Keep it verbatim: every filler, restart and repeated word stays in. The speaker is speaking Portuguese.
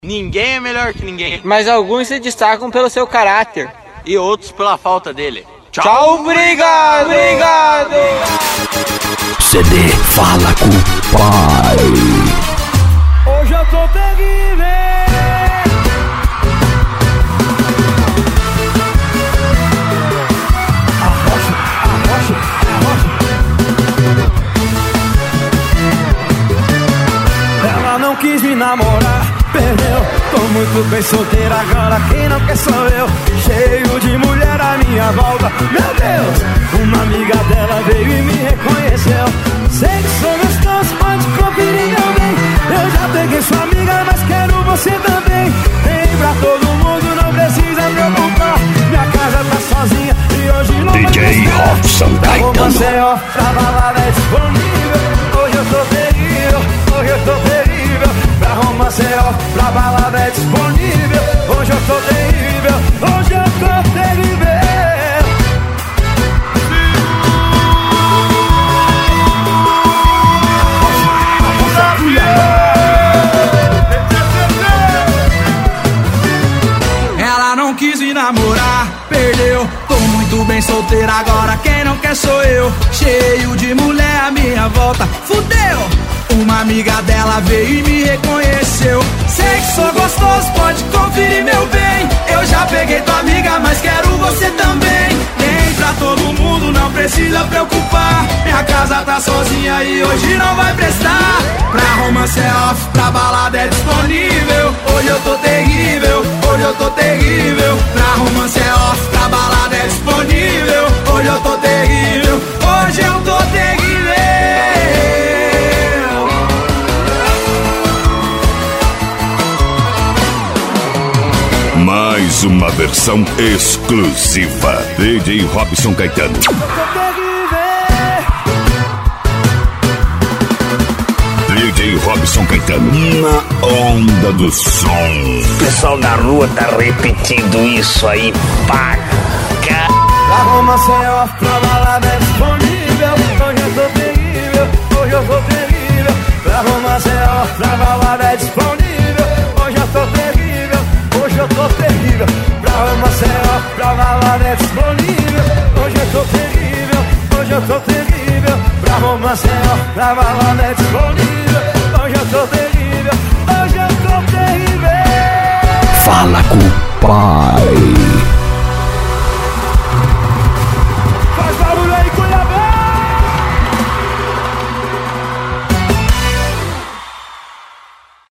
Ninguém é melhor que ninguém, mas alguns se destacam pelo seu caráter e outros pela falta dele. Tchau, Tchau obrigado, obrigado. C D Fala com o Pai. Hoje eu tô terrível. Arrocha, arrocha, arrocha. Ela não quis me namorar, perdeu. Tô muito bem solteira agora, quem não quer sou eu. Cheio de mulher à minha volta, meu Deus. Uma amiga dela veio e me reconheceu. Sei que sou gostoso, pode conferir meu bem. Eu já peguei sua amiga, mas quero você também. Tem pra todo mundo, não precisa preocupar. Minha casa tá sozinha e hoje não vai D J Robson Caetano. Pra Maceió, pra balada é disponível. Hoje eu tô terrível, hoje eu tô terrível. Pra Maceió, pra balada é disponível. Hoje eu tô terrível, hoje eu tô terrível. Ela não quis me namorar, perdeu. Tô muito bem solteira agora, quem não quer sou eu. Cheio de mulher à minha volta, fudeu. Uma amiga dela veio e me reconheceu. Sei que sou gostoso, pode conferir meu bem. Eu já peguei tua amiga, mas quero você também. Tem pra todo mundo, não precisa preocupar. Minha casa tá sozinha e hoje não vai prestar. Pra romance é off, pra balada é disponível. Hoje eu tô terrível, hoje eu tô terrível. Pra romance é off, pra balada é disponível. Hoje eu tô terrível, hoje eu tô terrível. Mais uma versão exclusiva. D J Robson Caetano. D J Robson Caetano na onda do som. O pessoal da rua tá repetindo isso aí, pá. Pra romance é off, pra balada é disponível. Hoje eu tô terrível, hoje eu tô terrível. Pra romance é off, pra balada é disponível. Hoje eu tô terrível, hoje eu tô terrível. Pra romance é off, pra balada é disponível. Hoje eu tô terrível, hoje eu tô terrível. Pra romance é off, pra balada é disponível. Hoje eu tô terrível, hoje eu tô terrível. Fala com o Pai.